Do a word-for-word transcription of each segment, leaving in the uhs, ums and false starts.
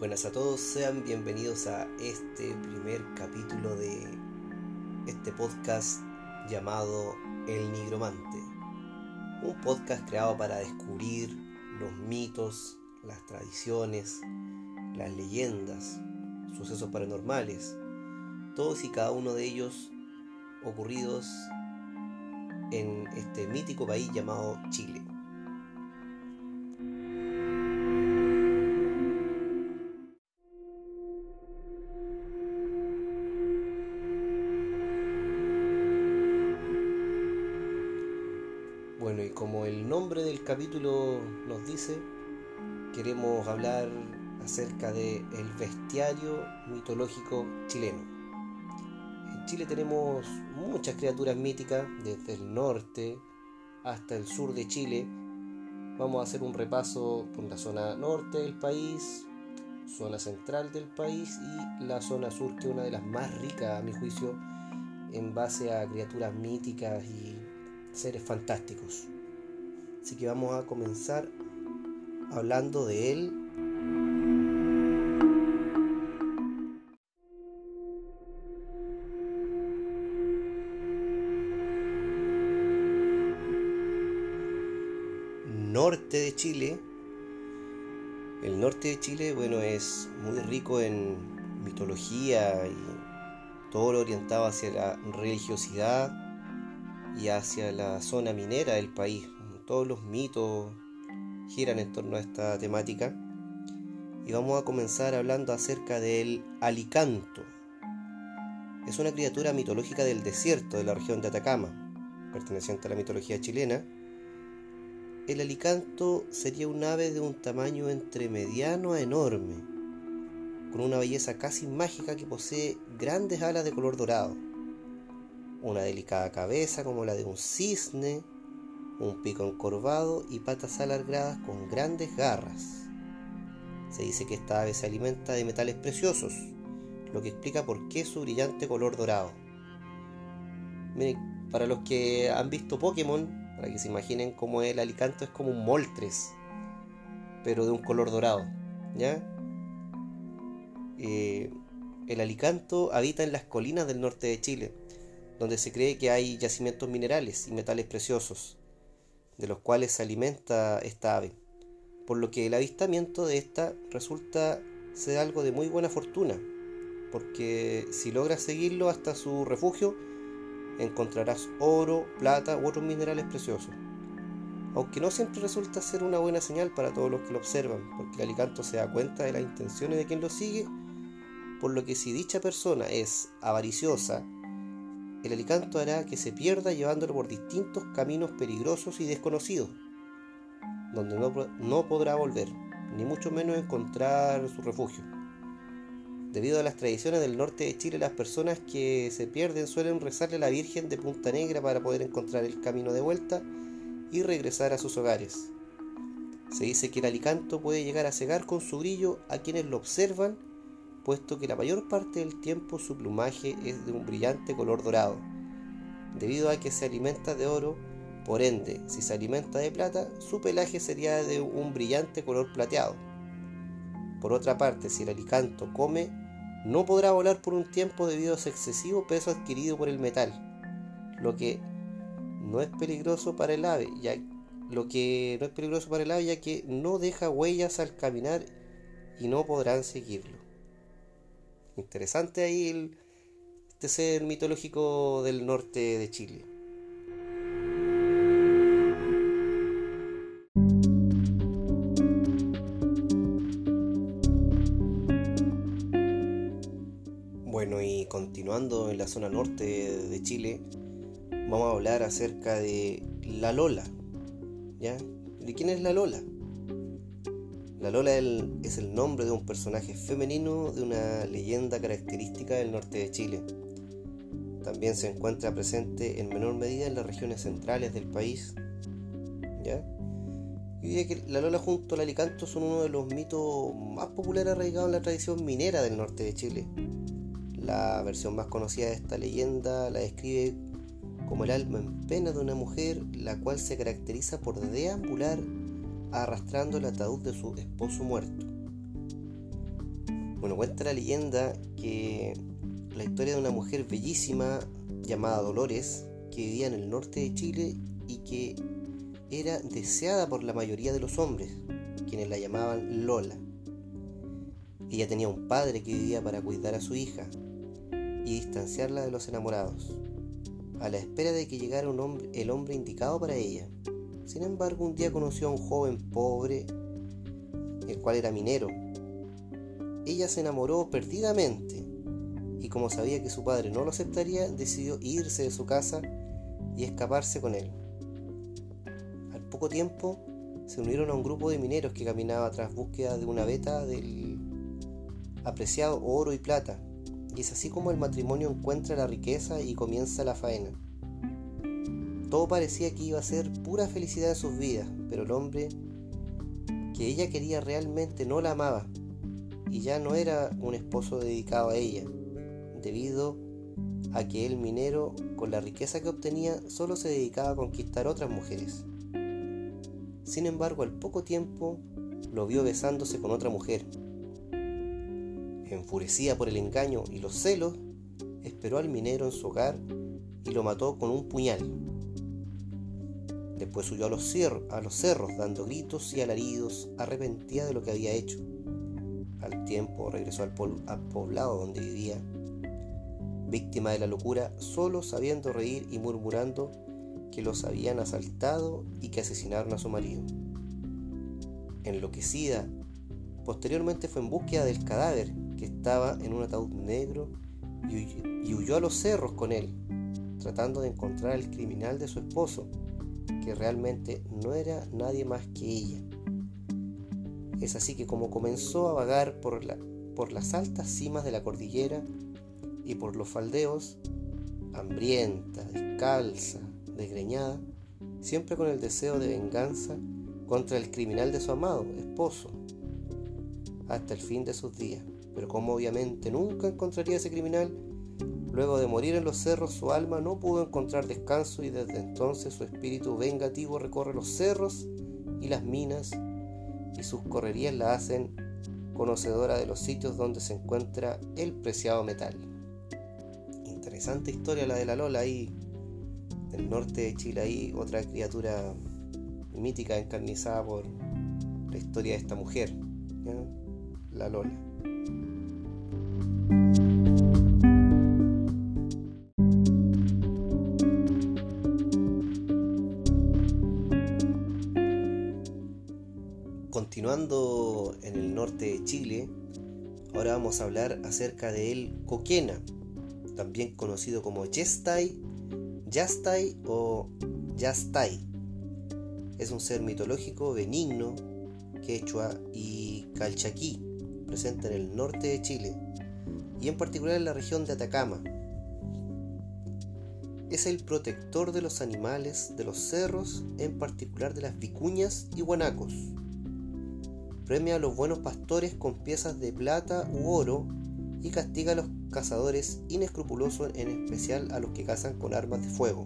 Buenas a todos, sean bienvenidos a este primer capítulo de este podcast llamado El Nigromante. Un podcast creado para descubrir los mitos, las tradiciones, las leyendas, sucesos paranormales, todos y cada uno de ellos ocurridos en este mítico país llamado Chile. Bueno, y como el nombre del capítulo nos dice, queremos hablar acerca del bestiario mitológico chileno. En Chile tenemos muchas criaturas míticas, desde el norte hasta el sur de Chile. Vamos a hacer un repaso por la zona norte del país, zona central del país y la zona sur, que es una de las más ricas, a mi juicio, en base a criaturas míticas y seres fantásticos. Así que vamos a comenzar hablando de él. Norte de Chile. El norte de Chile, bueno, es muy rico en mitología y todo lo orientado hacia la religiosidad y hacia la zona minera del país. Todos los mitos giran en torno a esta temática. Y vamos a comenzar hablando acerca del alicanto. Es una criatura mitológica del desierto de la región de Atacama, perteneciente a la mitología chilena. El alicanto sería un ave de un tamaño entre mediano a enorme, con una belleza casi mágica que posee grandes alas de color dorado, una delicada cabeza como la de un cisne, un pico encorvado y patas alargadas con grandes garras. Se dice que esta ave se alimenta de metales preciosos, lo que explica por qué su brillante color dorado. Miren, para los que han visto Pokémon, para que se imaginen cómo el alicanto es como un Moltres, pero de un color dorado, ¿ya? Eh, el alicanto habita en las colinas del norte de Chile, donde se cree que hay yacimientos minerales y metales preciosos, de los cuales se alimenta esta ave, por lo que el avistamiento de esta resulta ser algo de muy buena fortuna, porque si logras seguirlo hasta su refugio, encontrarás oro, plata u otros minerales preciosos, aunque no siempre resulta ser una buena señal para todos los que lo observan, porque el alicanto se da cuenta de las intenciones de quien lo sigue, por lo que si dicha persona es avariciosa, el alicanto hará que se pierda llevándolo por distintos caminos peligrosos y desconocidos, donde no, no podrá volver, ni mucho menos encontrar su refugio. Debido a las tradiciones del norte de Chile, las personas que se pierden suelen rezarle a la Virgen de Punta Negra para poder encontrar el camino de vuelta y regresar a sus hogares. Se dice que el alicanto puede llegar a cegar con su brillo a quienes lo observan, puesto que la mayor parte del tiempo su plumaje es de un brillante color dorado. Debido a que se alimenta de oro, por ende, si se alimenta de plata, su pelaje sería de un brillante color plateado. Por otra parte, si el alicanto come, no podrá volar por un tiempo debido a su excesivo peso adquirido por el metal, lo que no es peligroso para el ave, ya, lo que no es peligroso para el ave, ya que no deja huellas al caminar y no podrán seguirlo. Interesante ahí el, este ser mitológico del norte de Chile. Bueno, y continuando en la zona norte de Chile, vamos a hablar acerca de la Lola, ¿ya? ¿De quién es la Lola? La Lola es el nombre de un personaje femenino de una leyenda característica del norte de Chile. También se encuentra presente en menor medida en las regiones centrales del país, ¿ya? Y diría que la Lola junto al alicanto son uno de los mitos más populares arraigados en la tradición minera del norte de Chile. La versión más conocida de esta leyenda la describe como el alma en pena de una mujer, la cual se caracteriza por deambular arrastrando el ataúd de su esposo muerto. Bueno, cuenta la leyenda que la historia de una mujer bellísima llamada Dolores, que vivía en el norte de Chile y que era deseada por la mayoría de los hombres, quienes la llamaban Lola. Ella tenía un padre que vivía para cuidar a su hija y distanciarla de los enamorados, a la espera de que llegara un hombre, el hombre indicado para ella. Sin embargo, un día conoció a un joven pobre, el cual era minero. Ella se enamoró perdidamente y, como sabía que su padre no lo aceptaría, decidió irse de su casa y escaparse con él. Al poco tiempo se unieron a un grupo de mineros que caminaba tras búsqueda de una veta del apreciado oro y plata, y es así como el matrimonio encuentra la riqueza y comienza la faena. Todo parecía que iba a ser pura felicidad en sus vidas, pero el hombre que ella quería realmente no la amaba y ya no era un esposo dedicado a ella, debido a que el minero, con la riqueza que obtenía, solo se dedicaba a conquistar otras mujeres. Sin embargo, al poco tiempo lo vio besándose con otra mujer. Enfurecida por el engaño y los celos, esperó al minero en su hogar y lo mató con un puñal. Después huyó a los, cier- a los cerros dando gritos y alaridos, arrepentida de lo que había hecho. Al tiempo regresó al, pol- al poblado donde vivía, víctima de la locura, solo sabiendo reír y murmurando que los habían asaltado y que asesinaron a su marido. Enloquecida, posteriormente fue en búsqueda del cadáver, que estaba en un ataúd negro, y, huy- y huyó a los cerros con él, tratando de encontrar al criminal de su esposo, que realmente no era nadie más que ella. Es así que, como comenzó a vagar por, la, por las altas cimas de la cordillera y por los faldeos, hambrienta, descalza, desgreñada, siempre con el deseo de venganza contra el criminal de su amado esposo, hasta el fin de sus días. Pero como obviamente nunca encontraría a ese criminal, luego de morir en los cerros, su alma no pudo encontrar descanso y desde entonces su espíritu vengativo recorre los cerros y las minas, y sus correrías la hacen conocedora de los sitios donde se encuentra el preciado metal. Interesante historia la de la Lola, ahí del norte de Chile, ahí otra criatura mítica encarnizada por la historia de esta mujer, ¿ya? La Lola. Continuando en el norte de Chile, ahora vamos a hablar acerca del Coquena, también conocido como Yestay, Yastay o Yastay. Es un ser mitológico benigno, quechua y calchaquí, presente en el norte de Chile y en particular en la región de Atacama. Es el protector de los animales de los cerros, en particular de las vicuñas y guanacos. Premia a los buenos pastores con piezas de plata u oro y castiga a los cazadores inescrupulosos, en especial a los que cazan con armas de fuego.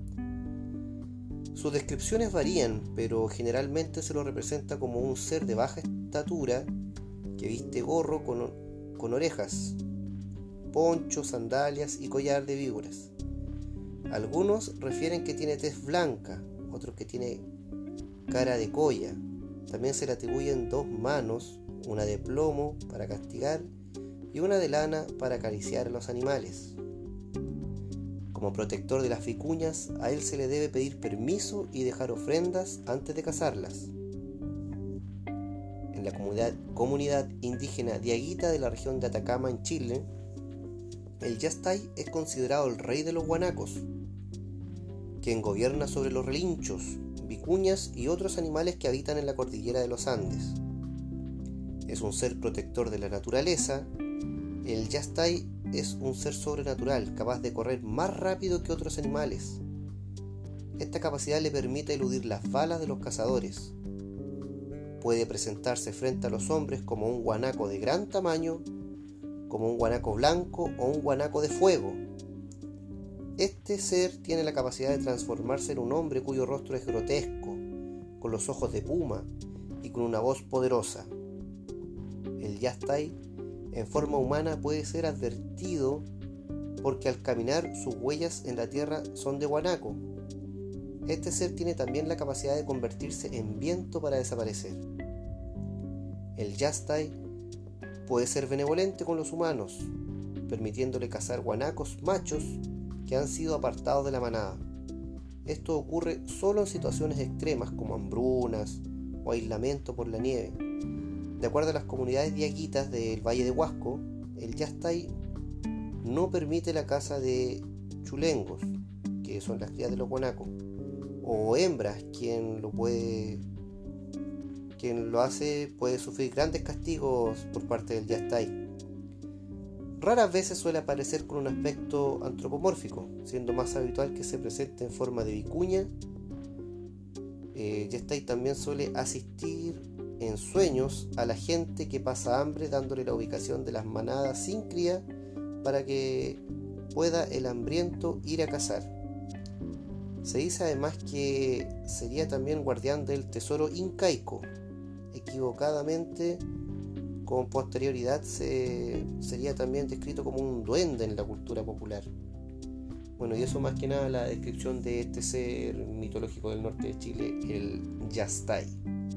Sus descripciones varían, pero generalmente se lo representa como un ser de baja estatura que viste gorro con, con orejas, poncho, sandalias y collar de víboras. Algunos refieren que tiene tez blanca, otros que tiene cara de colla. También se le atribuyen dos manos, una de plomo para castigar y una de lana para acariciar a los animales. Como protector de las vicuñas, a él se le debe pedir permiso y dejar ofrendas antes de cazarlas. En la comunidad, comunidad indígena diaguita de la región de Atacama en Chile, el Yastay es considerado el rey de los guanacos, quien gobierna sobre los relinchos, vicuñas y otros animales que habitan en la cordillera de los Andes. Es un ser protector de la naturaleza. El Yastay es un ser sobrenatural, capaz de correr más rápido que otros animales. Esta capacidad le permite eludir las balas de los cazadores. Puede presentarse frente a los hombres como un guanaco de gran tamaño, como un guanaco blanco o un guanaco de fuego. Este ser tiene la capacidad de transformarse en un hombre cuyo rostro es grotesco, con los ojos de puma y con una voz poderosa. El Yastay en forma humana puede ser advertido porque al caminar sus huellas en la tierra son de guanaco. Este ser tiene también la capacidad de convertirse en viento para desaparecer. El Yastai puede ser benevolente con los humanos, permitiéndole cazar guanacos machos que han sido apartados de la manada. Esto ocurre solo en situaciones extremas como hambrunas o aislamiento por la nieve. De acuerdo a las comunidades diaguitas del Valle de Huasco, el Yastai no permite la caza de chulengos, que son las crías de los guanacos, o hembras. Quien lo puede quien lo hace puede sufrir grandes castigos por parte del Yastai. Raras veces suele aparecer con un aspecto antropomórfico, siendo más habitual que se presente en forma de vicuña. Eh, Yastai también suele asistir en sueños a la gente que pasa hambre, dándole la ubicación de las manadas sin cría para que pueda el hambriento ir a cazar. Se dice además que sería también guardián del tesoro incaico. Equivocadamente, con posterioridad, se, sería también descrito como un duende en la cultura popular. Bueno, y eso más que nada la descripción de este ser mitológico del norte de Chile, el Yastai.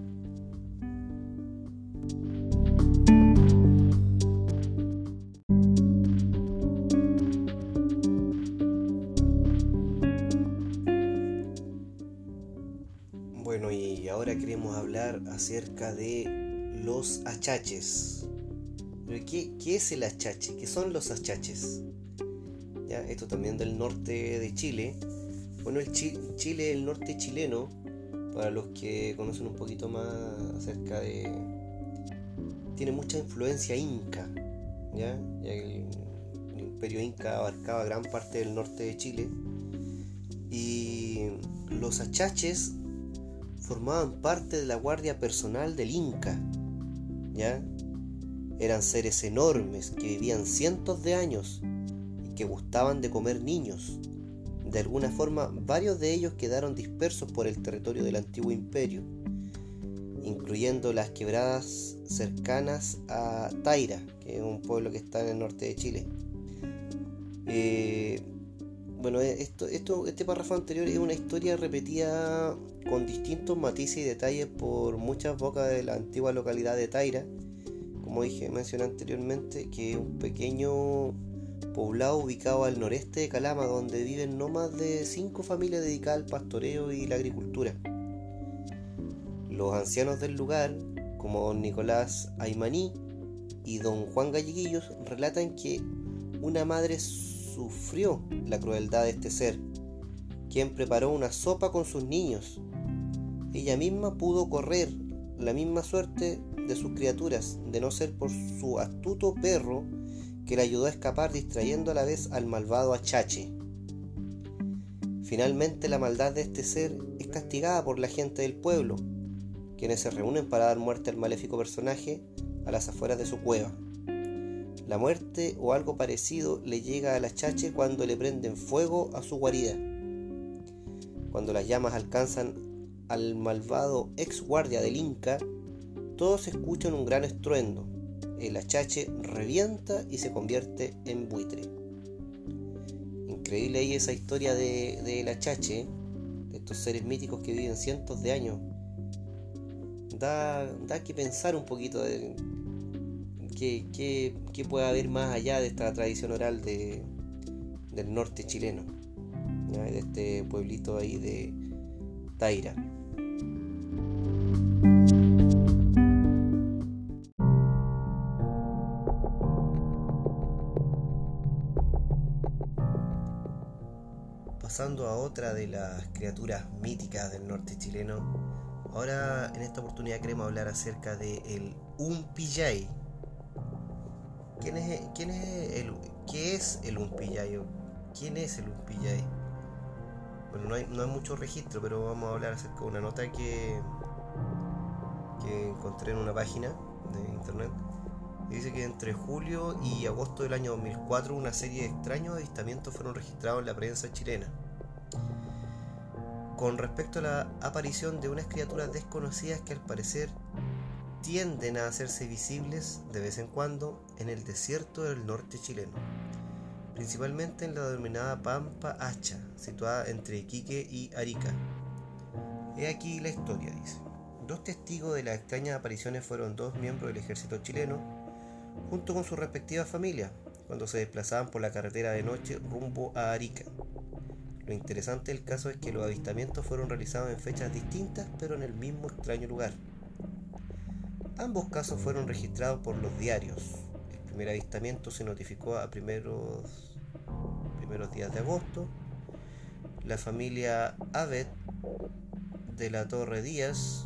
Bueno, y ahora queremos hablar acerca de los achaches. ¿Qué, qué es el achache? ¿Qué son los achaches? ¿Ya? Esto también del norte de Chile. Bueno, el Chi- Chile, el norte chileno, para los que conocen un poquito más acerca de... tiene mucha influencia inca, ¿ya? Ya que el, el imperio inca abarcaba gran parte del norte de Chile. Y los achaches formaban parte de la guardia personal del Inca, ¿ya? Eran seres enormes que vivían cientos de años y que gustaban de comer niños. De alguna forma, varios de ellos quedaron dispersos por el territorio del antiguo imperio, incluyendo las quebradas cercanas a Taira, que es un pueblo que está en el norte de Chile. Eh, bueno, esto, esto, este párrafo anterior es una historia repetida con distintos matices y detalles por muchas bocas de la antigua localidad de Taira, como dije, mencioné anteriormente, que es un pequeño poblado ubicado al noreste de Calama, donde viven no más de cinco familias dedicadas al pastoreo y la agricultura. Los ancianos del lugar, como don Nicolás Aymaní y don Juan Galleguillos, relatan que una madre sufrió la crueldad de este ser, quien preparó una sopa con sus niños. Ella misma pudo correr la misma suerte de sus criaturas, de no ser por su astuto perro que le ayudó a escapar, distrayendo a la vez al malvado achache. Finalmente, la maldad de este ser es castigada por la gente del pueblo, quienes se reúnen para dar muerte al maléfico personaje a las afueras de su cueva. La muerte o algo parecido le llega al achache cuando le prenden fuego a su guarida. Cuando las llamas alcanzan al malvado ex guardia del Inca, todos escuchan un gran estruendo. El achache revienta y se convierte en buitre. Increíble ahí esa historia de, de el achache, de estos seres míticos que viven cientos de años. Da, da que pensar un poquito de qué, qué, qué puede haber más allá de esta tradición oral de, del norte chileno, ¿ya? De este pueblito ahí de Taira. Pasando a otra de las criaturas míticas del norte chileno, ahora en esta oportunidad queremos hablar acerca de el Umpillay. ¿Quién es, quién es el, ¿Qué es el Umpillay? ¿Quién es el Umpillay? Bueno, no hay, no hay mucho registro, pero vamos a hablar acerca de una nota que, que encontré en una página de internet. Dice que entre julio y agosto del año dos mil cuatro una serie de extraños avistamientos fueron registrados en la prensa chilena con respecto a la aparición de unas criaturas desconocidas que al parecer tienden a hacerse visibles de vez en cuando en el desierto del norte chileno, principalmente en la denominada Pampa Hacha, situada entre Iquique y Arica. He aquí la historia, dice. Dos testigos de las extrañas apariciones fueron dos miembros del ejército chileno, junto con sus respectivas familias, cuando se desplazaban por la carretera de noche rumbo a Arica. Lo interesante del caso es que los avistamientos fueron realizados en fechas distintas, pero en el mismo extraño lugar. Ambos casos fueron registrados por los diarios. El primer avistamiento se notificó a primeros, primeros días de agosto. La familia Abed de la Torre Díaz,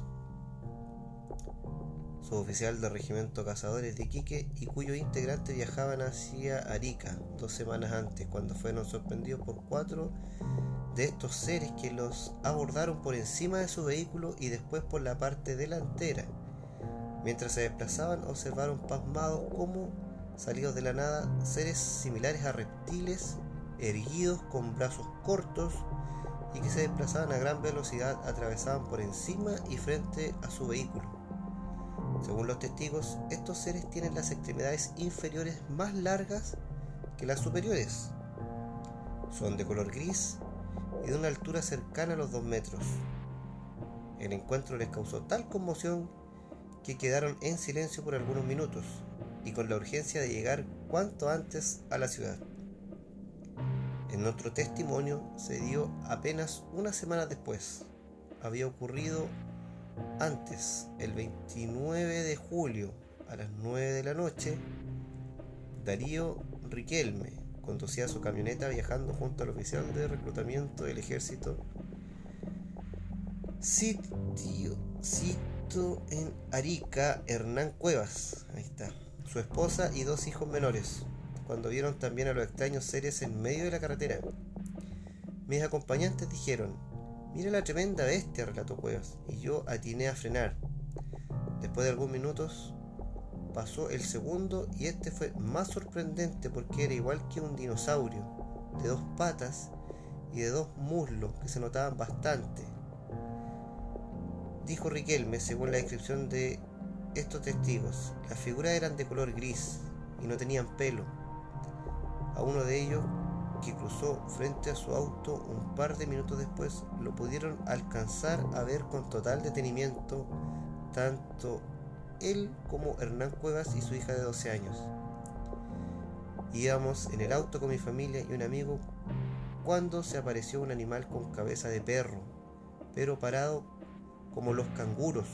suboficial del Regimiento Cazadores de Iquique, y cuyos integrantes viajaban hacia Arica dos semanas antes, cuando fueron sorprendidos por cuatro de estos seres que los abordaron por encima de su vehículo y después por la parte delantera. Mientras se desplazaban, observaron pasmados cómo, salidos de la nada, seres similares a reptiles, erguidos con brazos cortos y que se desplazaban a gran velocidad, atravesaban por encima y frente a su vehículo. Según los testigos, estos seres tienen las extremidades inferiores más largas que las superiores. Son de color gris y de una altura cercana a los dos metros. El encuentro les causó tal conmoción que quedaron en silencio por algunos minutos y con la urgencia de llegar cuanto antes a la ciudad. En otro testimonio se dio apenas una semana después. Había ocurrido antes, el veintinueve de julio a las nueve de la noche. Darío Riquelme conducía su camioneta viajando junto al oficial de reclutamiento del ejército sitio, sitio en Arica, Hernán Cuevas, ahí está, su esposa y dos hijos menores, cuando vieron también a los extraños seres en medio de la carretera. Mis acompañantes dijeron: «Mira la tremenda bestia», relató Cuevas, y yo atiné a frenar. Después de algunos minutos pasó el segundo y este fue más sorprendente porque era igual que un dinosaurio, de dos patas y de dos muslos que se notaban bastante. Dijo Riquelme, según la descripción de estos testigos, las figuras eran de color gris y no tenían pelo. A uno de ellos, que cruzó frente a su auto un par de minutos después, lo pudieron alcanzar a ver con total detenimiento tanto él como Hernán Cuevas y su hija de doce años. Íbamos en el auto con mi familia y un amigo cuando se apareció un animal con cabeza de perro, pero parado como los canguros.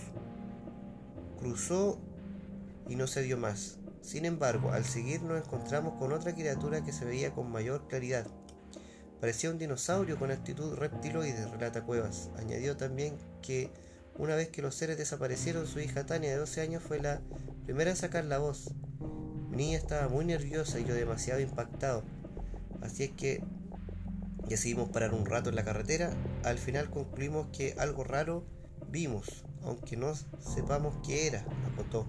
Cruzó y no se vio más. Sin embargo, al seguir nos encontramos con otra criatura que se veía con mayor claridad. Parecía un dinosaurio con actitud reptiloide, relata Cuevas. Añadió también que una vez que los seres desaparecieron, su hija Tania, de doce años, fue la primera en sacar la voz. Mi niña estaba muy nerviosa y yo demasiado impactado. Así es que decidimos parar un rato en la carretera. Al final concluimos que algo raro vimos, aunque no sepamos qué era, acotó.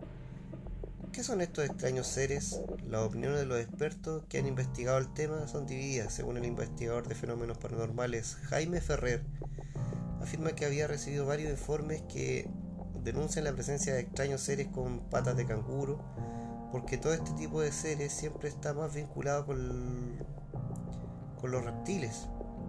¿Qué son estos extraños seres? Las opiniones de los expertos que han investigado el tema son divididas. Según el investigador de fenómenos paranormales Jaime Ferrer, afirma que había recibido varios informes que denuncian la presencia de extraños seres con patas de canguro, porque todo este tipo de seres siempre está más vinculado con, con los reptiles.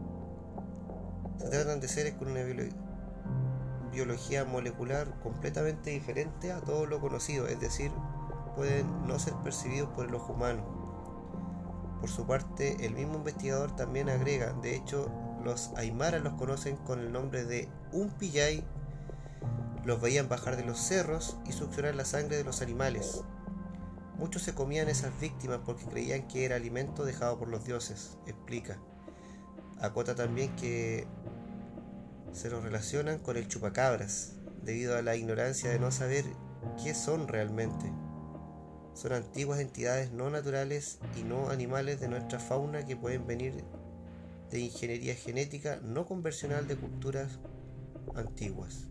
Se tratan de seres con una biología biología molecular completamente diferente a todo lo conocido, es decir, pueden no ser percibidos por el ojo humano. Por su parte, el mismo investigador también agrega, de hecho, los aymaras los conocen con el nombre de Umpillay, los veían bajar de los cerros y succionar la sangre de los animales. Muchos se comían esas víctimas porque creían que era alimento dejado por los dioses, explica. Acota también que se los relacionan con el chupacabras, debido a la ignorancia de no saber qué son realmente. Son antiguas entidades no naturales y no animales de nuestra fauna que pueden venir de ingeniería genética no convencional de culturas antiguas.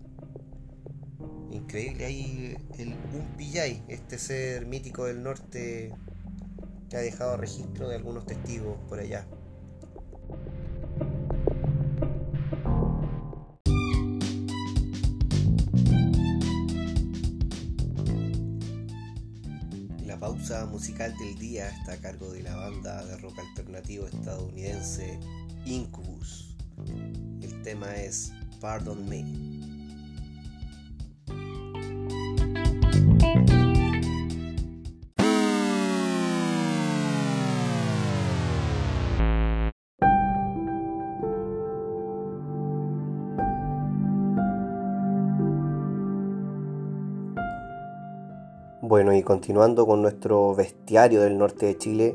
Increíble ahí el Umpillay, este ser mítico del norte que ha dejado registro de algunos testigos por allá. pausa musical del día está a cargo de la banda de rock alternativo estadounidense Incubus. El tema es Pardon Me. Bueno, y continuando con nuestro bestiario del norte de Chile,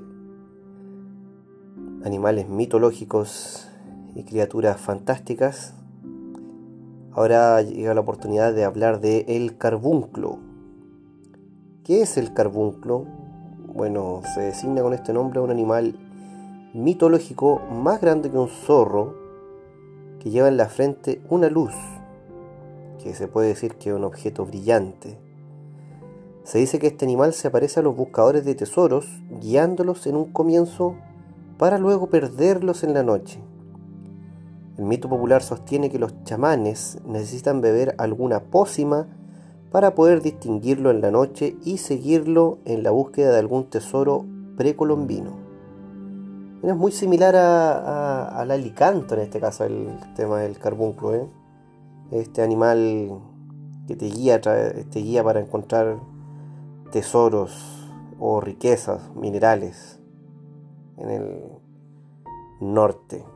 animales mitológicos y criaturas fantásticas, ahora llega la oportunidad de hablar de el carbunclo. ¿Qué es el carbunclo? Bueno, se designa con este nombre un animal mitológico más grande que un zorro, que lleva en la frente una luz, que se puede decir que es un objeto brillante. Se dice que este animal se aparece a los buscadores de tesoros, guiándolos en un comienzo para luego perderlos en la noche. El mito popular sostiene que los chamanes necesitan beber alguna pócima para poder distinguirlo en la noche y seguirlo en la búsqueda de algún tesoro precolombino. Es muy similar a, a, al alicanto, en este caso, el tema del carbunclo, ¿eh? Este animal que te guía, te guía para encontrar tesoros o riquezas minerales en el norte.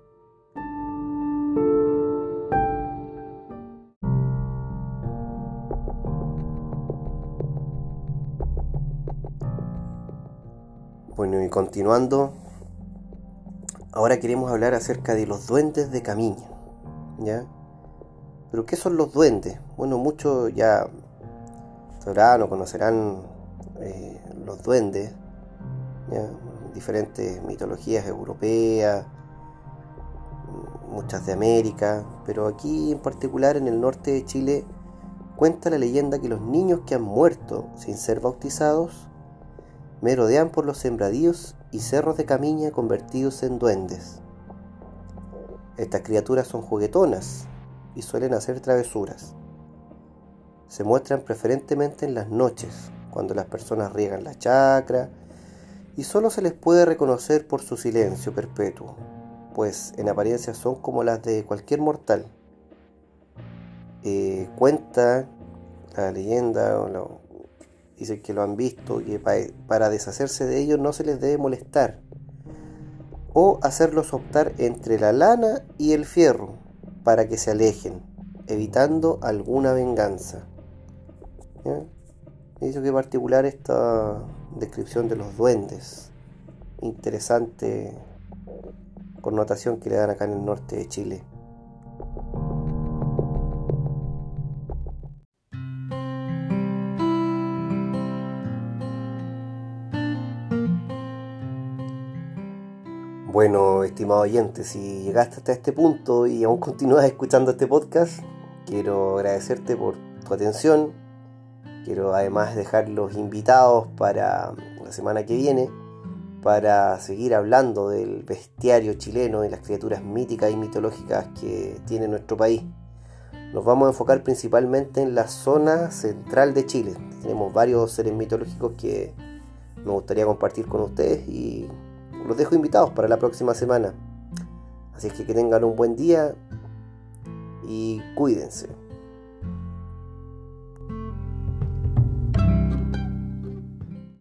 Bueno, y continuando, ahora queremos hablar acerca de los duendes de Camiña, ¿ya? ¿Pero qué son los duendes? Bueno, muchos ya sabrán o conocerán eh, los duendes, ¿ya? Diferentes mitologías europeas, muchas de América, pero aquí en particular en el norte de Chile cuenta la leyenda que los niños que han muerto sin ser bautizados merodean por los sembradíos y cerros de Camiña convertidos en duendes. Estas criaturas son juguetonas y suelen hacer travesuras. Se muestran preferentemente en las noches, cuando las personas riegan la chacra, y solo se les puede reconocer por su silencio perpetuo, pues en apariencia son como las de cualquier mortal. Eh, cuenta la leyenda, o lo, dicen que lo han visto, que para deshacerse de ellos no se les debe molestar, o hacerlos optar entre la lana y el fierro, para que se alejen, evitando alguna venganza. ¿Ya? Dice que particular esta descripción de los duendes. Interesante connotación que le dan acá en el norte de Chile. Bueno, estimado oyente, si llegaste hasta este punto y aún continúas escuchando este podcast, quiero agradecerte por tu atención. Quiero además dejar los invitados para la semana que viene para seguir hablando del bestiario chileno y las criaturas míticas y mitológicas que tiene nuestro país. Nos vamos a enfocar principalmente en la zona central de Chile. Tenemos varios seres mitológicos que me gustaría compartir con ustedes y los dejo invitados para la próxima semana. Así que que tengan un buen día y cuídense.